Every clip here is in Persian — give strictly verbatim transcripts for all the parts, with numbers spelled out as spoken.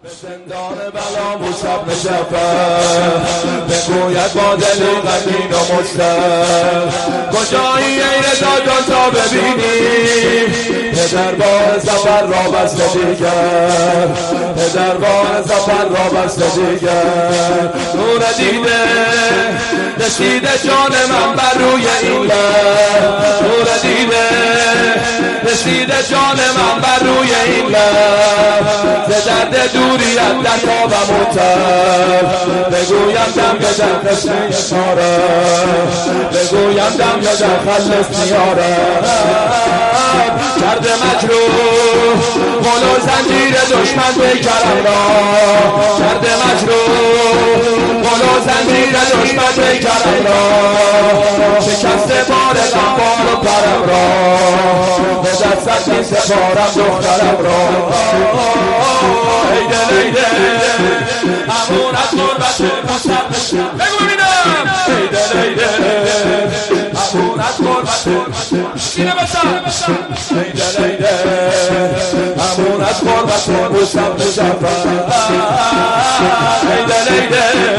زندان بلا موسب نشفر بگوید با دلی غمگین و مضطرب کجایی ای رضا جان تا ببینی پدر بار زفر را بسته دیگر پدر بار زفر را بسته دیگر نور دیده رسیده جان من بر روی این لب نور دیده رسیده جان من بر روی این لب ز درد دوریت در خوابم متب بگویم دم به در قسم یسارم بگویم دم به در خلص نیارم کرده مجروح قل و زنجیر دشمن پیکرم را کرده مجروح قل و زنجیر دشمن پیکرم را شکسته بار غمبار و پرم را به دستت می سپارم دخترم را ای دل ای دل امونت غربت مصب بگو بینم ای دل ای دل امونت غربت سینه بسن ای دل ای دل امونت غربت مصب نشفر ای دل ای دل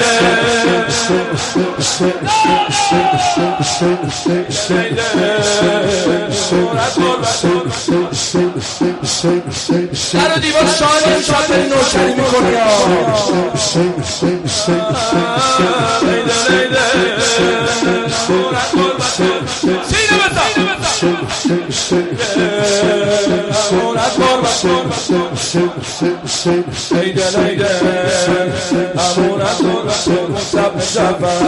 در و دیوار شاهد شاید داری نوشنی میکنی سینه بزن ای دل ای دل امونت غربت مصب نشفر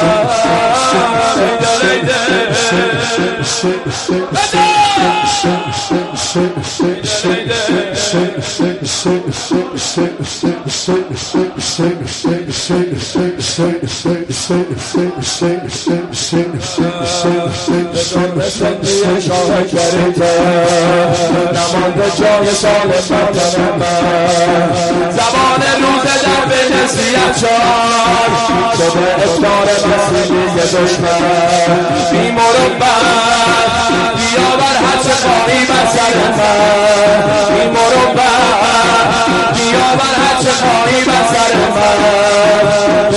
ای دل ای دل شاه کریده نمانده جای سال مردم من زبان روز در به نصیحت شد شده افطار مسیحی دشمن بی مروت بیا بر هر چه خواهی بر سر من بی مروت بیا بر هر چه خواهی بر سر من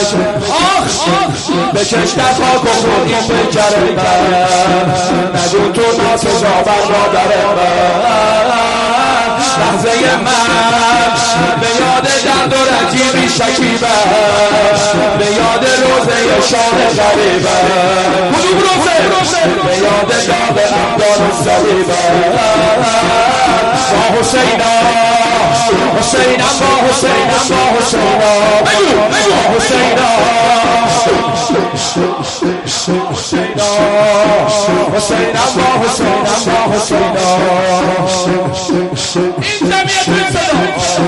بکش در خاک و خود این پیکر من نگو تو ناسزا بر مادر من لحظه من به یاد درد و رنجی شکیبم به یاد روزه شاه غریبم کدوم روزه به یاد داغ ابدان و صلیبم با حسینا حسینم با حسینم با حسینا با حسینا حسینا حسینم با حسینم با حسینا این جمعیت به صدا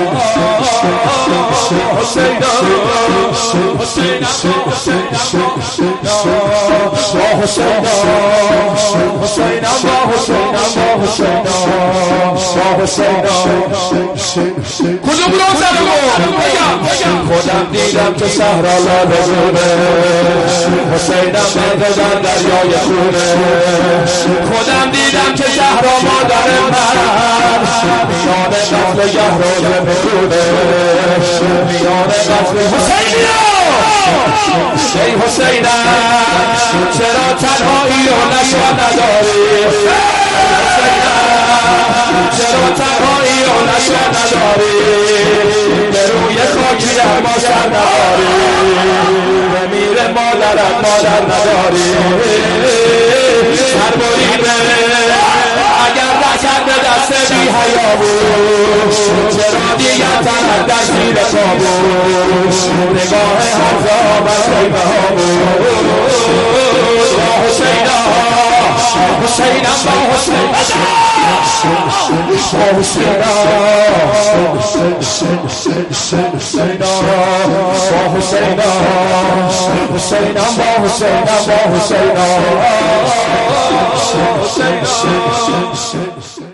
حسینا حسینم با حسینم با حسینا حسینم با حسینم با حسینا با حسینا کدوم روزه بگم خودم دیدم که صحرا لاله زونه حسینم مرده در دریای خونه خودم دیدم که زهرا مادر من میان قتل گهران میخونه میان قتل حسینیا ای حسینم چرا تنهایی و نشان نداری چرا تنهایی و نشان نداری به روی خاکی اما سر نداری بمیره مادرت مادر نداری سر بریده اگر نکرد به دست بی حیا بود چرا دیگر تنت در زیر پا بود نگاه حمزه بر خیمه ها بود با حسینا حسینم با حسین با حسینا حسینا با حسینا حسینم با حسینم با حسینا حسینا